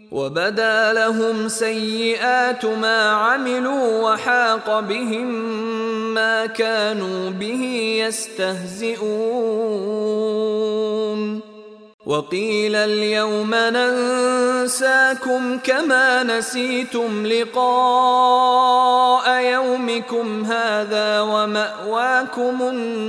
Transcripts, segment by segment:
وبدا لهم سيئات ما عملوا وحاق بهم ما كانوا به يستهزئون وقيل اليوم ننساكم كما نسيتم لقاء يومكم هذا ومأواكم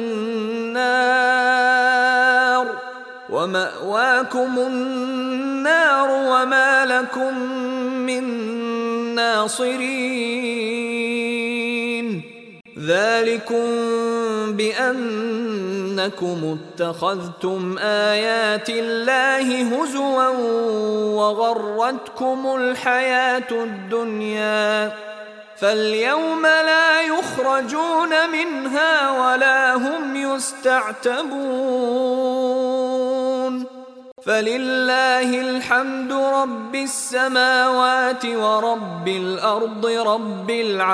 النار وما لكم من ناصرين ذلكم بأنكم اتخذتم آيات الله هزوا وغرتكم الحياة الدنيا فاليوم لا يخرجون منها ولا هم يستعتبون فلله الحمد رب السماوات ورب الأرض رب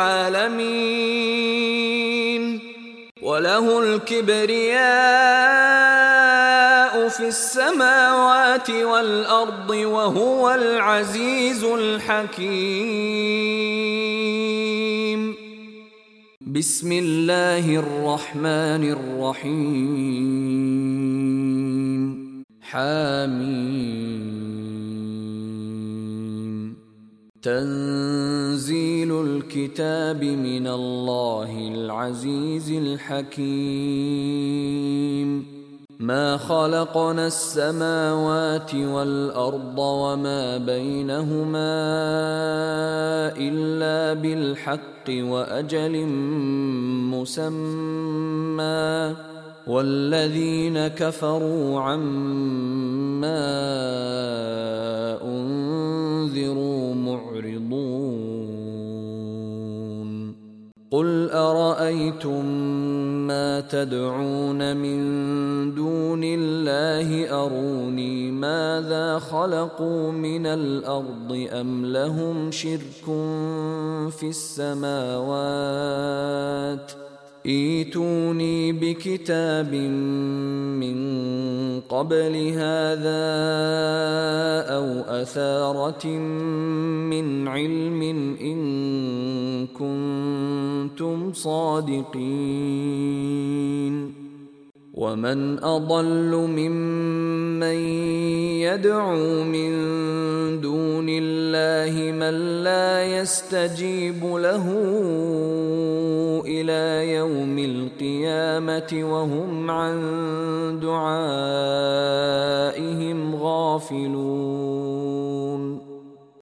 العالمين وله الكبرياء في السماوات والأرض وهو العزيز الحكيم. بسم الله الرحمن الرحيم. حاميم. تنزيل الكتاب من الله العزيز الحكيم. ما خلقنا السماوات والأرض وما بينهما إلا بالحق وأجل مسمى والذين كفروا عما أنذروا معرضون. قل أرأيتم ما تدعون من دون الله أروني ماذا خلقوا من الأرض أم لهم شرك في السماوات ائتوني بكتاب من قبل هذا أو أثارة من علم إن كنتم صادقين. ومن أضل ممن يدعو من دون الله من لا يستجيب له إلى يوم القيامة وهم عن دعائهم غافلون.